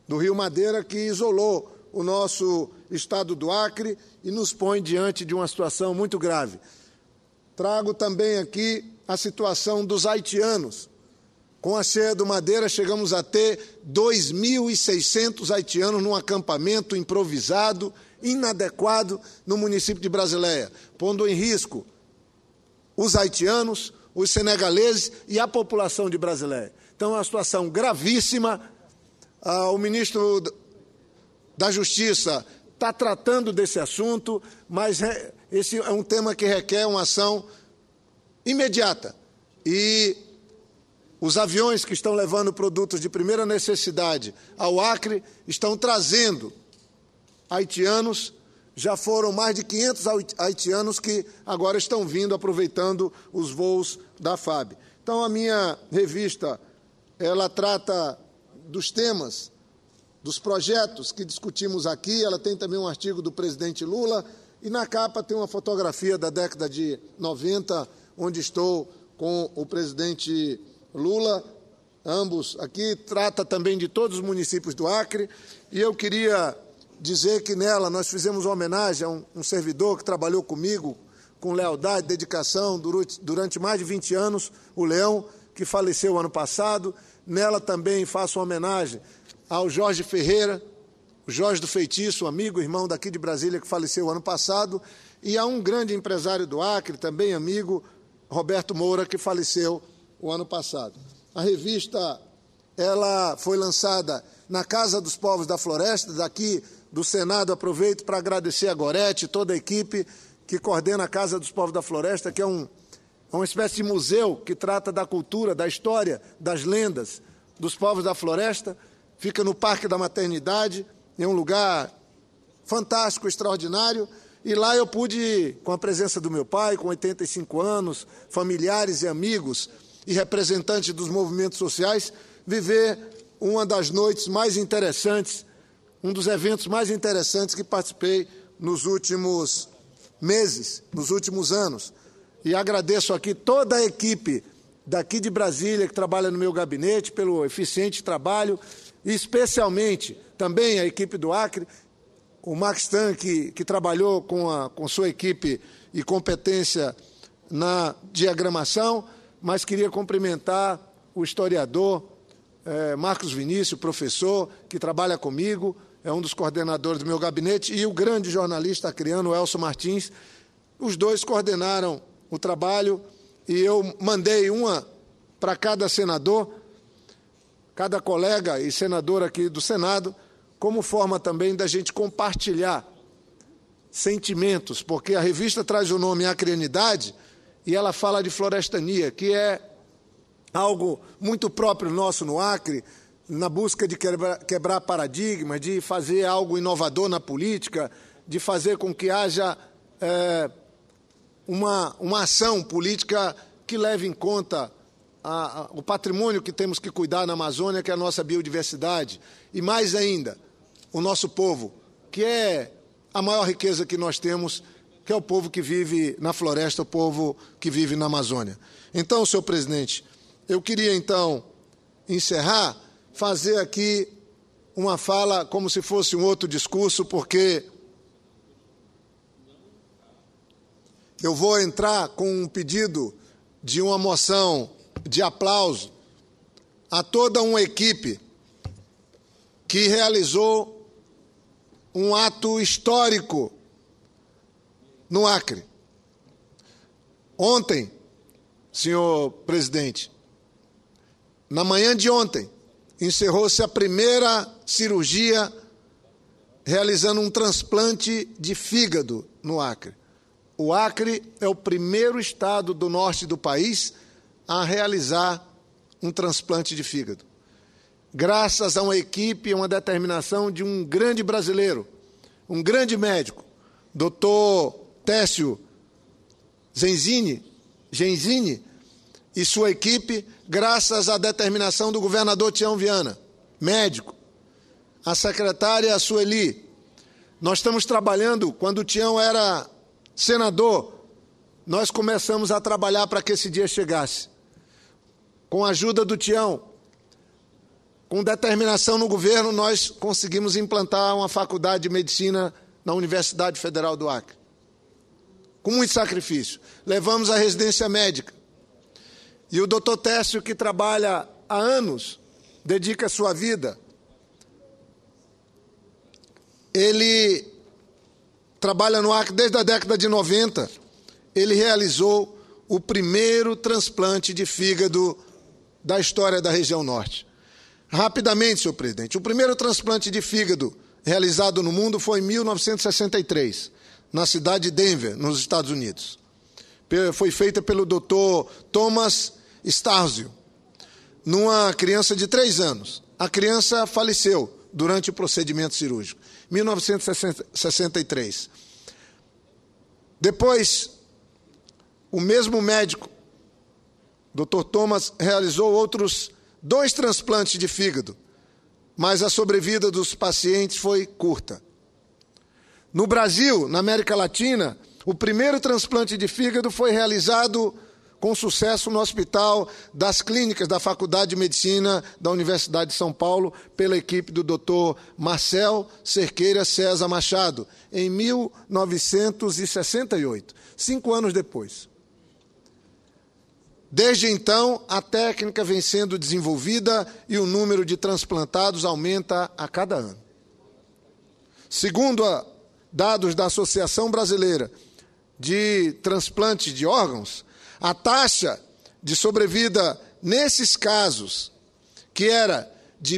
do Rio Madeira, que isolou o nosso estado do Acre e nos põe diante de uma situação muito grave. Trago também aqui a situação dos haitianos. Com a cheia do Madeira, chegamos a ter 2.600 haitianos num acampamento improvisado, inadequado, no município de Brasileia, pondo em risco os haitianos, os senegaleses e a população de Brasileia. Então, é uma situação gravíssima. O ministro da Justiça está tratando desse assunto, mas esse é um tema que requer uma ação imediata. E os aviões que estão levando produtos de primeira necessidade ao Acre estão trazendo haitianos. Já foram mais de 500 haitianos que agora estão vindo, aproveitando os voos da FAB. Então, a minha revista, ela trata dos temas, dos projetos que discutimos aqui. Ela tem também um artigo do presidente Lula, e na capa tem uma fotografia da década de 90, onde estou com o presidente Lula. Ambos aqui, trata também de todos os municípios do Acre, e eu queria dizer que nela nós fizemos uma homenagem a um servidor que trabalhou comigo com lealdade, dedicação durante mais de 20 anos, o Leão, que faleceu ano passado. Nela também faço uma homenagem ao Jorge Ferreira, o Jorge do Feitiço, amigo, irmão daqui de Brasília, que faleceu ano passado, e a um grande empresário do Acre, também amigo, Roberto Moura, que faleceu o ano passado. A revista, ela foi lançada na Casa dos Povos da Floresta. Daqui do Senado aproveito para agradecer a Gorete, toda a equipe que coordena a Casa dos Povos da Floresta, que é uma espécie de museu que trata da cultura, da história, das lendas dos povos da floresta. Fica no Parque da Maternidade, em um lugar fantástico, extraordinário. E lá eu pude, com a presença do meu pai, com 85 anos, familiares e amigos e representantes dos movimentos sociais, viver uma das noites mais interessantes, um dos eventos mais interessantes que participei nos últimos meses, nos últimos anos. E agradeço aqui toda a equipe daqui de Brasília que trabalha no meu gabinete pelo eficiente trabalho, e especialmente também a equipe do Acre, o Max Tan, que trabalhou com sua equipe e competência na diagramação, mas queria cumprimentar o historiador Marcos Vinícius, professor, que trabalha comigo, é um dos coordenadores do meu gabinete, e o grande jornalista acreano, Elcio Martins. Os dois coordenaram o trabalho, e eu mandei uma para cada senador, cada colega e senador aqui do Senado, como forma também da gente compartilhar sentimentos, porque a revista traz o nome Acreanidade e ela fala de florestania, que é algo muito próprio nosso no Acre, na busca de quebrar paradigmas, de fazer algo inovador na política, de fazer com que haja uma ação política que leve em conta o patrimônio que temos que cuidar na Amazônia, que é a nossa biodiversidade, e mais ainda, o nosso povo, que é a maior riqueza que nós temos, que é o povo que vive na floresta, o povo que vive na Amazônia. Então, senhor presidente, eu queria, então, encerrar, fazer aqui uma fala como se fosse um outro discurso, porque eu vou entrar com um pedido de uma moção de aplauso a toda uma equipe que realizou um ato histórico no Acre. Ontem, senhor presidente, na manhã de ontem, encerrou-se a primeira cirurgia realizando um transplante de fígado no Acre. O Acre é o primeiro estado do norte do país a realizar um transplante de fígado. Graças a uma equipe e uma determinação de um grande brasileiro, um grande médico, doutor Técio Genzini, e sua equipe, graças à determinação do governador Tião Viana, médico, a secretária Sueli. Nós estamos trabalhando, quando o Tião era senador, nós começamos a trabalhar para que esse dia chegasse. Com a ajuda do Tião, Com determinação no governo, nós conseguimos implantar uma faculdade de medicina na Universidade Federal do Acre. Com muito sacrifício. Levamos a residência médica. E o doutor Técio, que trabalha há anos, dedica a sua vida. Ele trabalha no Acre desde a década de 90. Ele realizou o primeiro transplante de fígado da história da região norte. Rapidamente, senhor presidente, o primeiro transplante de fígado realizado no mundo foi em 1963, na cidade de Denver, nos Estados Unidos. Foi feita pelo Dr. Thomas Starzio, numa criança de 3 anos. A criança faleceu durante o procedimento cirúrgico, 1963. Depois, o mesmo médico, Dr. Thomas, realizou outros 2 transplantes de fígado, mas a sobrevida dos pacientes foi curta. No Brasil, na América Latina, o primeiro transplante de fígado foi realizado com sucesso no Hospital das Clínicas da Faculdade de Medicina da Universidade de São Paulo, pela equipe do Dr. Marcel Cerqueira César Machado, em 1968, 5 anos depois. Desde então, a técnica vem sendo desenvolvida e o número de transplantados aumenta a cada ano. Segundo dados da Associação Brasileira de Transplante de Órgãos, a taxa de sobrevida nesses casos, que era de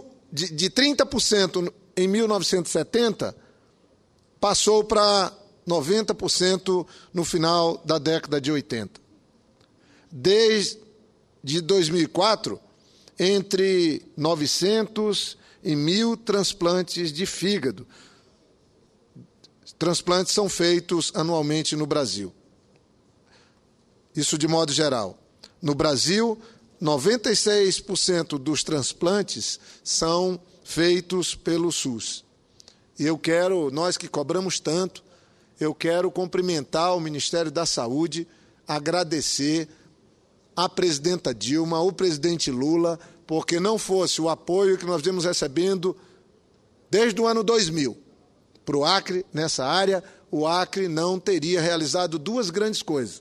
30% em 1970, passou para 90% no final da década de 80. Desde 2004, entre 900 e 1.000 transplantes de fígado. Transplantes são feitos anualmente no Brasil. Isso de modo geral. No Brasil, 96% dos transplantes são feitos pelo SUS. E nós que cobramos tanto, eu quero cumprimentar o Ministério da Saúde, agradecer a presidenta Dilma, o presidente Lula, porque não fosse o apoio que nós vemos recebendo desde o ano 2000 para o Acre, nessa área, o Acre não teria realizado 2 grandes coisas.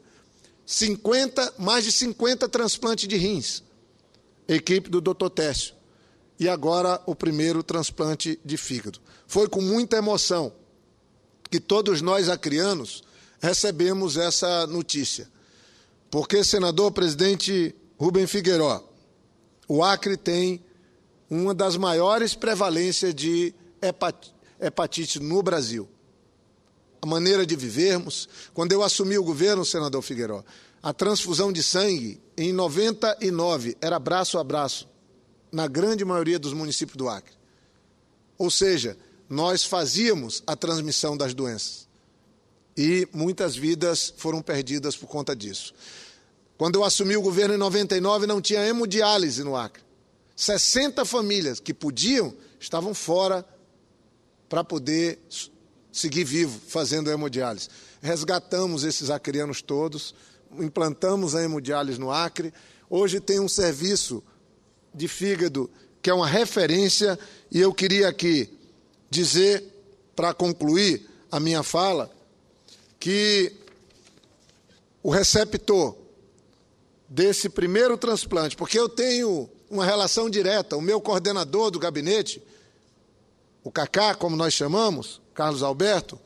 Mais de 50 transplantes de rins, equipe do Dr. Técio, e agora o primeiro transplante de fígado. Foi com muita emoção que todos nós acreanos recebemos essa notícia. Porque, senador presidente Rubem Figueiró, o Acre tem uma das maiores prevalências de hepatite no Brasil. A maneira de vivermos. Quando eu assumi o governo, senador Figueiró, a transfusão de sangue, em 99, era braço a braço, na grande maioria dos municípios do Acre. Ou seja, nós fazíamos a transmissão das doenças. E muitas vidas foram perdidas por conta disso. Quando eu assumi o governo em 99, não tinha hemodiálise no Acre. 60 famílias que podiam, estavam fora para poder seguir vivo, fazendo hemodiálise. Resgatamos esses acreanos todos, implantamos a hemodiálise no Acre. Hoje tem um serviço de fígado que é uma referência, e eu queria aqui dizer, para concluir a minha fala, que o receptor desse primeiro transplante, porque eu tenho uma relação direta, o meu coordenador do gabinete, o Cacá, como nós chamamos, Carlos Alberto,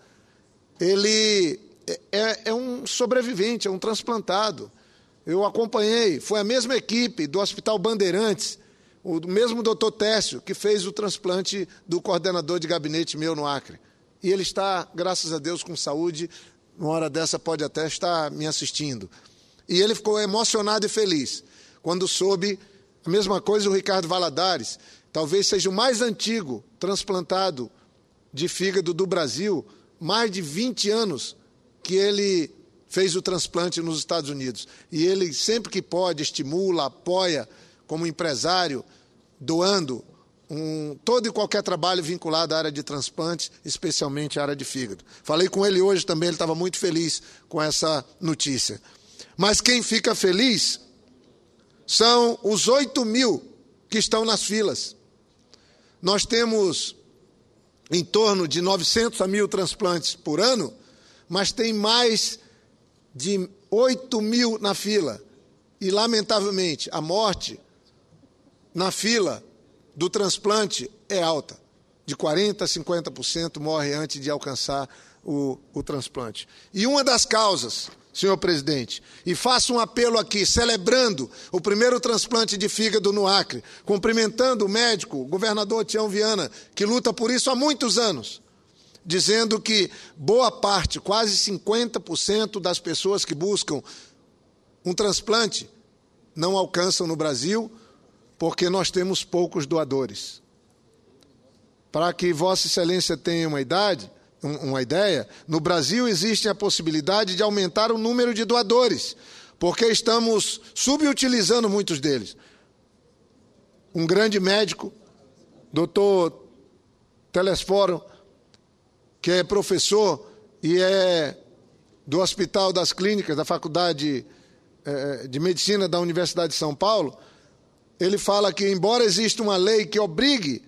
ele é um sobrevivente, é um transplantado. Eu acompanhei, foi a mesma equipe do Hospital Bandeirantes, o mesmo doutor Técio, que fez o transplante do coordenador de gabinete meu no Acre. E ele está, graças a Deus, com saúde, uma hora dessa pode até estar me assistindo. E ele ficou emocionado e feliz quando soube a mesma coisa o Ricardo Valadares, talvez seja o mais antigo transplantado de fígado do Brasil, mais de 20 anos que ele fez o transplante nos Estados Unidos. E ele, sempre que pode, estimula, apoia, como empresário, doando todo e qualquer trabalho vinculado à área de transplante, especialmente à área de fígado. Falei com ele hoje também, ele estava muito feliz com essa notícia. Mas quem fica feliz são os 8.000 que estão nas filas. nós temos em torno de 900 a 1.000 transplantes por ano, mas tem mais de 8.000 na fila. E, lamentavelmente, a morte na fila do transplante é alta. De 40% a 50% morre antes de alcançar o transplante. E uma das causas, senhor presidente, e faço um apelo aqui, celebrando o primeiro transplante de fígado no Acre, cumprimentando o médico, o governador Tião Viana, que luta por isso há muitos anos, dizendo que boa parte, quase 50% das pessoas que buscam um transplante não alcançam no Brasil, porque nós temos poucos doadores. Para que Vossa Excelência tenha uma ideia, no Brasil existe a possibilidade de aumentar o número de doadores, porque estamos subutilizando muitos deles. Um grande médico, Dr. Telesforo, que é professor e é do Hospital das Clínicas, da Faculdade de Medicina da Universidade de São Paulo, ele fala que, embora exista uma lei que obrigue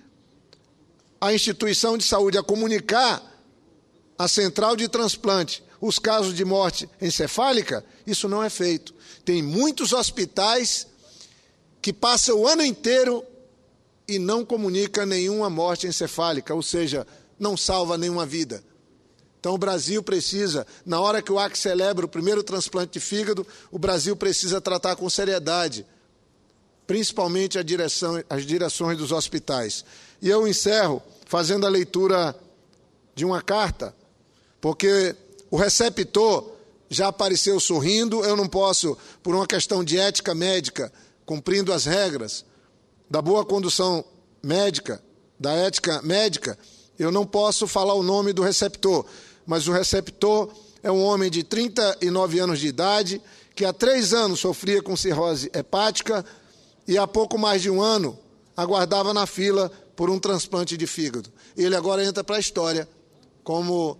a instituição de saúde a comunicar à central de transplante os casos de morte encefálica, isso não é feito. Tem muitos hospitais que passam o ano inteiro e não comunicam nenhuma morte encefálica, ou seja, não salva nenhuma vida. Então o Brasil precisa, na hora que o Acre celebra o primeiro transplante de fígado, o Brasil precisa tratar com seriedade, principalmente as direções dos hospitais. E eu encerro fazendo a leitura de uma carta, porque o receptor já apareceu sorrindo, eu não posso, por uma questão de ética médica, cumprindo as regras da boa condução médica, da ética médica, eu não posso falar o nome do receptor, mas o receptor é um homem de 39 anos de idade, que há 3 anos sofria com cirrose hepática e há pouco mais de 1 ano aguardava na fila por um transplante de fígado. Ele agora entra para a história como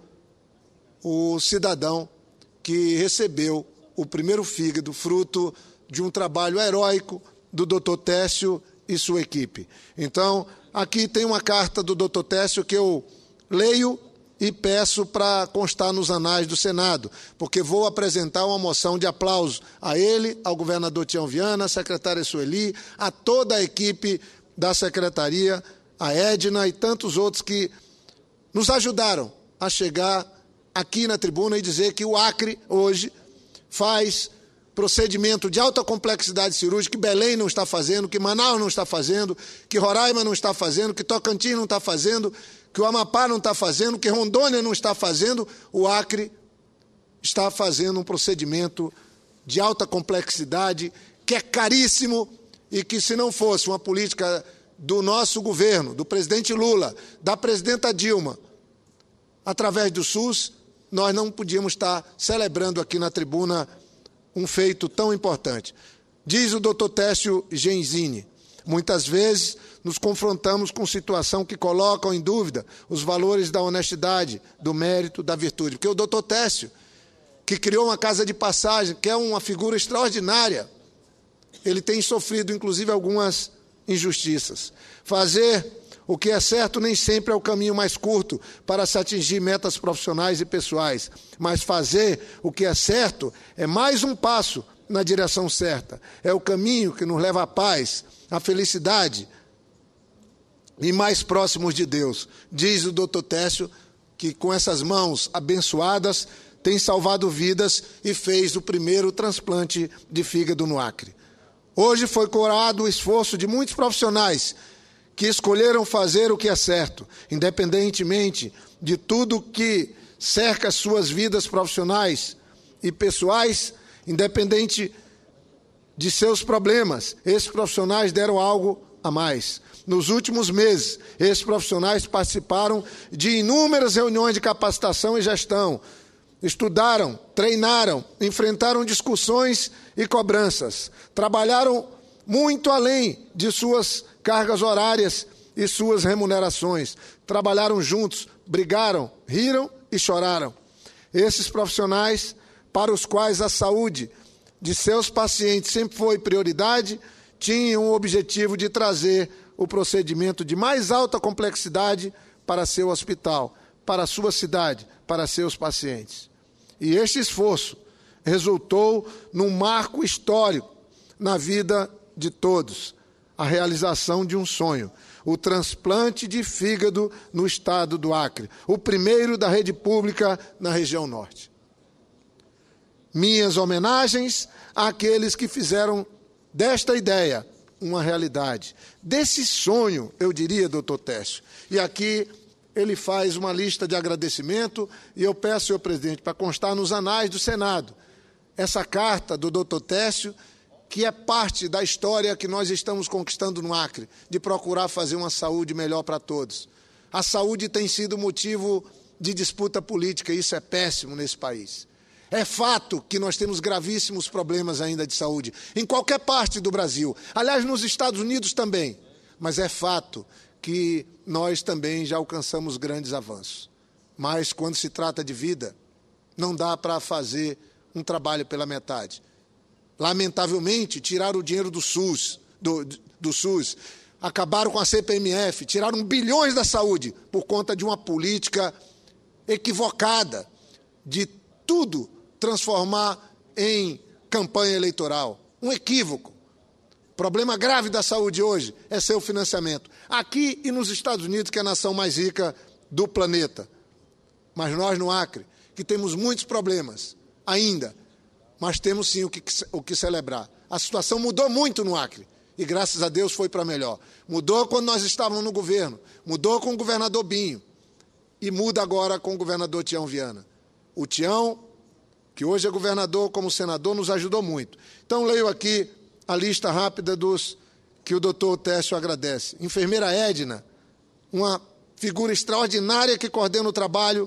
o cidadão que recebeu o primeiro fígado, fruto de um trabalho heróico do Dr. Técio e sua equipe. Então, aqui tem uma carta do Dr. Técio que eu leio e peço para constar nos anais do Senado, porque vou apresentar uma moção de aplauso a ele, ao governador Tião Viana, à secretária Sueli, a toda a equipe da secretaria, a Edna e tantos outros que nos ajudaram a chegar aqui na tribuna e dizer que o Acre, hoje, faz procedimento de alta complexidade cirúrgica que Belém não está fazendo, que Manaus não está fazendo, que Roraima não está fazendo, que Tocantins não está fazendo, que o Amapá não está fazendo, que Rondônia não está fazendo, o Acre está fazendo um procedimento de alta complexidade, que é caríssimo e que, se não fosse uma política do nosso governo, do presidente Lula, da presidenta Dilma, através do SUS, nós não podíamos estar celebrando aqui na tribuna um feito tão importante. Diz o Dr. Técio Genzini, muitas vezes nos confrontamos com situação que colocam em dúvida os valores da honestidade, do mérito, da virtude. Porque o Dr. Técio, que criou uma casa de passagem, que é uma figura extraordinária, ele tem sofrido, inclusive, algumas injustiças. Fazer o que é certo nem sempre é o caminho mais curto para se atingir metas profissionais e pessoais, mas fazer o que é certo é mais um passo na direção certa. É o caminho que nos leva à paz, à felicidade e mais próximos de Deus. Diz o Dr. Técio que com essas mãos abençoadas tem salvado vidas e fez o primeiro transplante de fígado no Acre. Hoje foi coroado o esforço de muitos profissionais que escolheram fazer o que é certo, independentemente de tudo que cerca suas vidas profissionais e pessoais, independente de seus problemas. Esses profissionais deram algo a mais. Nos últimos meses, esses profissionais participaram de inúmeras reuniões de capacitação e gestão, estudaram, treinaram, enfrentaram discussões e cobranças, trabalharam muito além de suas cargas horárias e suas remunerações. Trabalharam juntos, brigaram, riram e choraram. Esses profissionais, para os quais a saúde de seus pacientes sempre foi prioridade, tinham o objetivo de trazer o procedimento de mais alta complexidade para seu hospital, para sua cidade, para seus pacientes. E este esforço resultou num marco histórico na vida de todos, a realização de um sonho, o transplante de fígado no estado do Acre, o primeiro da rede pública na região norte. Minhas homenagens àqueles que fizeram desta ideia uma realidade, desse sonho, eu diria, doutor Técio. E aqui ele faz uma lista de agradecimento e eu peço, senhor presidente, para constar nos anais do Senado, essa carta do doutor Técio, que é parte da história que nós estamos conquistando no Acre, de procurar fazer uma saúde melhor para todos. A saúde tem sido motivo de disputa política, e isso é péssimo nesse país. É fato que nós temos gravíssimos problemas ainda de saúde, em qualquer parte do Brasil. Aliás, nos Estados Unidos também. Mas é fato que nós também já alcançamos grandes avanços. Mas, quando se trata de vida, não dá para fazer um trabalho pela metade. Lamentavelmente, tiraram o dinheiro do SUS, acabaram com a CPMF, tiraram bilhões da saúde por conta de uma política equivocada de tudo transformar em campanha eleitoral. Um equívoco. O problema grave da saúde hoje é seu financiamento. Aqui e nos Estados Unidos, que é a nação mais rica do planeta. Mas nós, no Acre, que temos muitos problemas ainda, mas temos sim o que celebrar. A situação mudou muito no Acre, e graças a Deus foi para melhor. Mudou quando nós estávamos no governo, mudou com o governador Binho, e muda agora com o governador Tião Viana. O Tião, que hoje é governador, como senador, nos ajudou muito. Então, leio aqui a lista rápida dos que o doutor Técio agradece. Enfermeira Edna, uma figura extraordinária que coordena o trabalho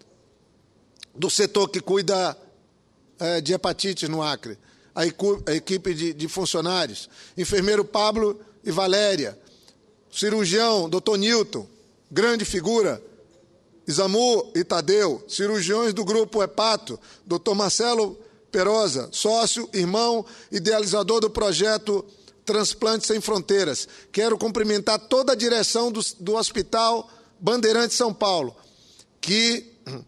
do setor que cuida de hepatite no Acre, a equipe de funcionários, enfermeiro Pablo e Valéria, cirurgião, doutor Nilton, grande figura, Isamu e Tadeu, cirurgiões do grupo Hepato, doutor Marcelo Perosa, sócio, irmão, idealizador do projeto Transplantes Sem Fronteiras. Quero cumprimentar toda a direção do Hospital Bandeirantes São Paulo, que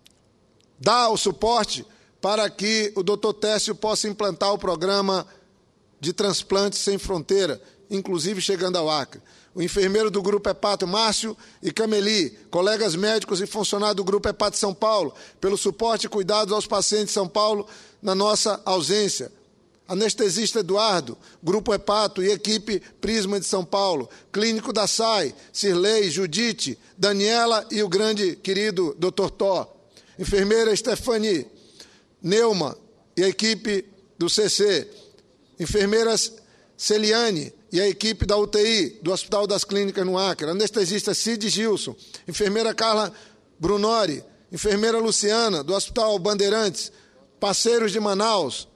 dá o suporte para que o doutor Técio possa implantar o programa de transplantes sem fronteira, inclusive chegando ao Acre. O enfermeiro do Grupo Hepato, Márcio e Cameli, colegas médicos e funcionários do Grupo Hepato São Paulo, pelo suporte e cuidados aos pacientes de São Paulo na nossa ausência. Anestesista Eduardo, Grupo Hepato e equipe Prisma de São Paulo, clínico da SAI, Cirlei, Judite, Daniela e o grande querido doutor Tó. Enfermeira Stefani, Neuma e a equipe do CC, enfermeiras Celiane e a equipe da UTI do Hospital das Clínicas no Acre, anestesista Cid Gilson, enfermeira Carla Brunori, enfermeira Luciana do Hospital Bandeirantes, parceiros de Manaus,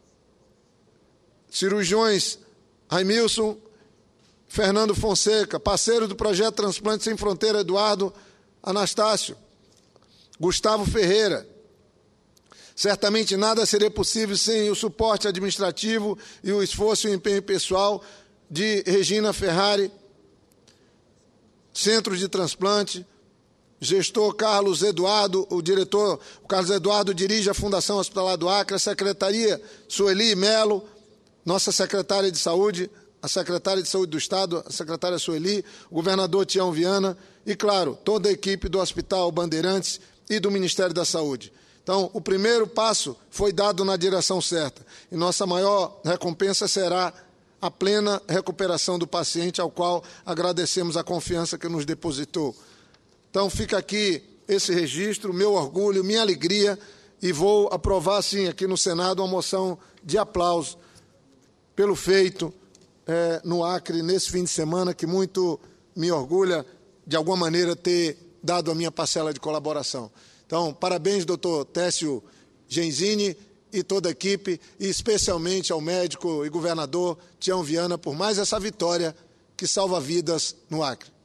cirurgiões Raimilson, Fernando Fonseca, parceiro do projeto Transplante Sem Fronteira, Eduardo Anastácio, Gustavo Ferreira. Certamente nada seria possível sem o suporte administrativo e o esforço e o empenho pessoal de Regina Ferrari, Centro de Transplante, gestor Carlos Eduardo, o diretor Carlos Eduardo dirige a Fundação Hospitalar do Acre, a Secretaria Sueli Melo, nossa secretária de Saúde, a secretária de Saúde do Estado, a secretária Sueli, o governador Tião Viana e, claro, toda a equipe do Hospital Bandeirantes e do Ministério da Saúde. Então, o primeiro passo foi dado na direção certa e nossa maior recompensa será a plena recuperação do paciente, ao qual agradecemos a confiança que nos depositou. Então, fica aqui esse registro, meu orgulho, minha alegria, e vou aprovar, sim, aqui no Senado, uma moção de aplauso pelo feito no Acre, nesse fim de semana, que muito me orgulha, de alguma maneira, ter dado a minha parcela de colaboração. Então, parabéns, doutor Técio Genzini e toda a equipe, e especialmente ao médico e governador Tião Viana, por mais essa vitória que salva vidas no Acre.